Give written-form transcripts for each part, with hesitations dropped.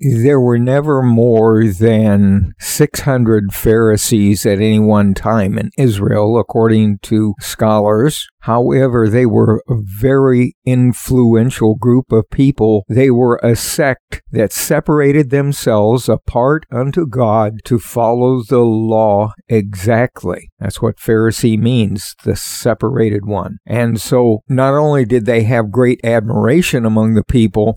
There were never more than 600 Pharisees at any one time in Israel, according to scholars. However, they were a very influential group of people. They were a sect that separated themselves apart unto God to follow the law exactly. That's what Pharisee means, the separated one. And so not only did they have great admiration among the people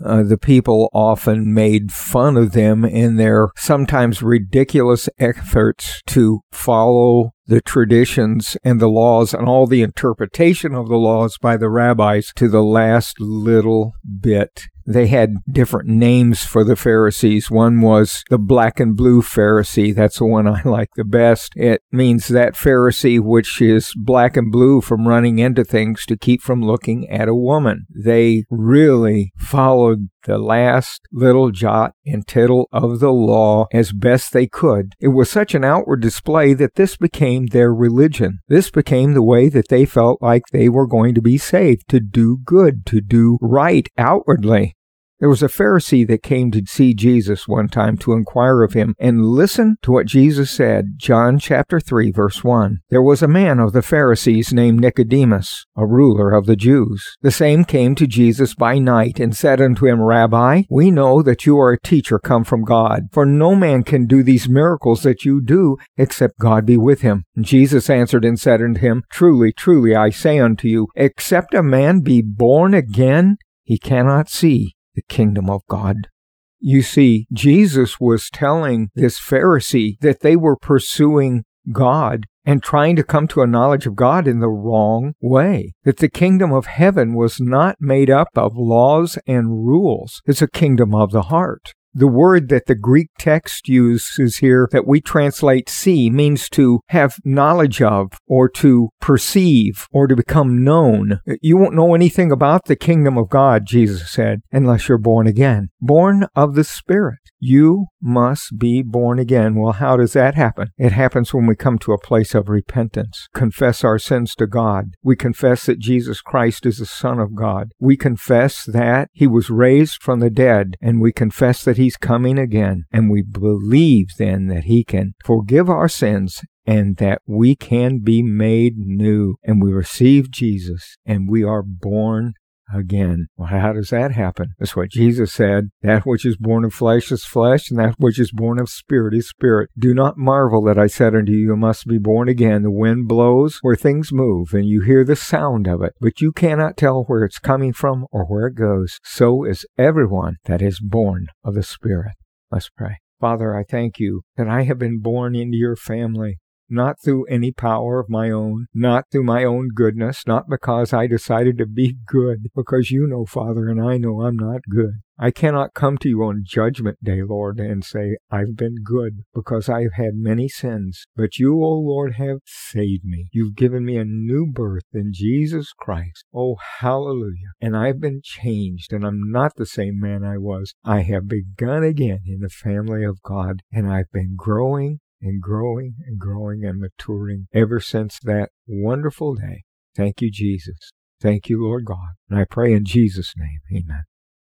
often made fun of them in their sometimes ridiculous efforts to follow the traditions and the laws and all the interpretation of the laws by the rabbis to the last little bit. They had different names for the Pharisees. One was the black and blue Pharisee. That's the one I like the best. It means that Pharisee which is black and blue from running into things to keep from looking at a woman. They really followed the last little jot and tittle of the law as best they could. It was such an outward display that this became their religion. This became the way that they felt like they were going to be saved, to do good, to do right outwardly. There was a Pharisee that came to see Jesus one time to inquire of him, and listen to what Jesus said. John chapter 3, verse 1. There was a man of the Pharisees named Nicodemus, a ruler of the Jews. The same came to Jesus by night and said unto him, Rabbi, we know that you are a teacher come from God, for no man can do these miracles that you do, except God be with him. And Jesus answered and said unto him, Truly, truly, I say unto you, except a man be born again, he cannot see the kingdom of God. You see, Jesus was telling this Pharisee that they were pursuing God and trying to come to a knowledge of God in the wrong way. That the kingdom of heaven was not made up of laws and rules. It's a kingdom of the heart. The word that the Greek text uses here that we translate see means to have knowledge of, or to perceive, or to become known. You won't know anything about the kingdom of God, Jesus said, unless you're born again. Born of the Spirit. You must be born again. Well, how does that happen? It happens when we come to a place of repentance. Confess our sins to God. We confess that Jesus Christ is the Son of God. We confess that He was raised from the dead, and we confess that He's coming again. And we believe then that He can forgive our sins and that we can be made new. And we receive Jesus, and we are born again. Well, how does that happen? That's what Jesus said. That which is born of flesh is flesh, and that which is born of spirit is spirit. Do not marvel that I said unto you, you must be born again. The wind blows where things move, and you hear the sound of it, but you cannot tell where it's coming from or where it goes. So is everyone that is born of the Spirit. Let's pray. Father, I thank you that I have been born into your family. Not through any power of my own, not through my own goodness, not because I decided to be good, because you know, Father, and I know I'm not good. I cannot come to you on Judgment Day, Lord, and say, I've been good, because I have had many sins. But you, O Lord, have saved me. You've given me a new birth in Jesus Christ. Oh, hallelujah. And I've been changed, and I'm not the same man I was. I have begun again in the family of God, and I've been growing and growing and growing and maturing ever since that wonderful day. Thank you, Jesus. Thank you, Lord God. And I pray in Jesus' name, amen.